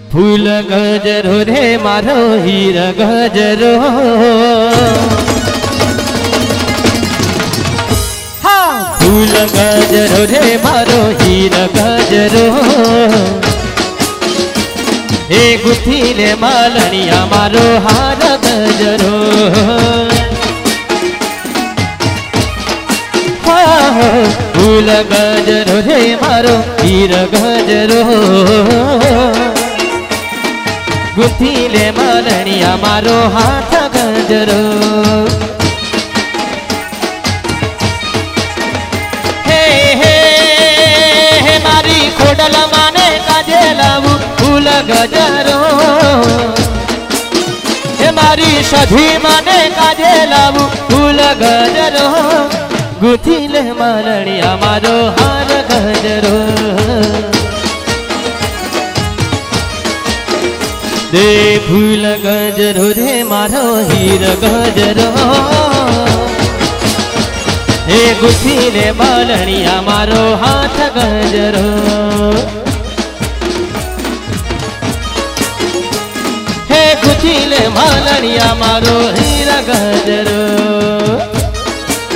फूल गजरो रे मारो हीर गजरो, हाँ फूल गजरो रे मारो हीर गजरो, हे गुथीले मालणिया मारो हार गजरो, फूल गजरो रे मारो हीर गजरो, गुथीले मालणिया मारो हाथ गजरो, हे हे हे मारी खोडल माने काजे लावू फूल गजरो, हे मारी सधी माने काजे लावू फूल गजरो, गुथीले मालणिया मारो हार गजरो, दे फूल गजरो रे मारो हीर गजरो, हे गुथीले मालणिया मारो हाथ गजरो, हे गुथीले मालणिया मारो हीर गजरो।